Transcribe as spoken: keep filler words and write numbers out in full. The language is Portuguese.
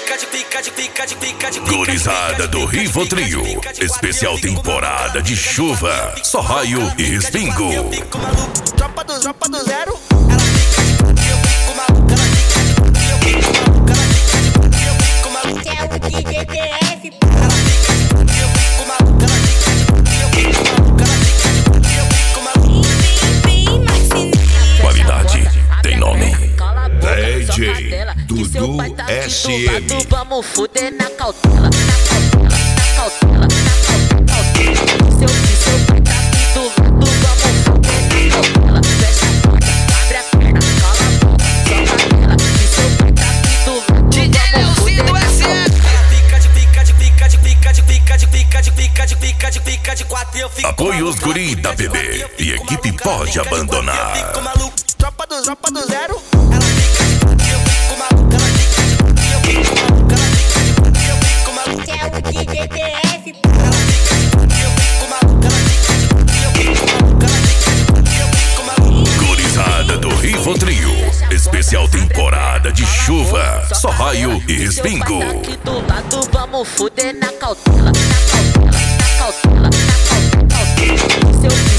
Gurizada do Rivotril, especial temporada de chuva, só raio e respingo. Tropa do, tropa do zero. É o D J T F. Qualidade tem nome. D J Dudu S M. Vamos fuder na cautela, na cautela, na cautela, na cautela. Seu seu pai tá aqui do lado, vamos fuder na cautela. Fecha a porta, abre a perna, cala a boca, só canela. Que seu pai tá aqui do lado, D J Leozinho S M. Apoie os guri da B B e equipe pode abandonar. Tropa do, tropa do zero. É o D J T F. Gurizada do Rivotril, especial temporada de chuva, só raio e respingo. aqui do lado, vamos fuder na cautela, na cautela, na cautela, na cautela. Seu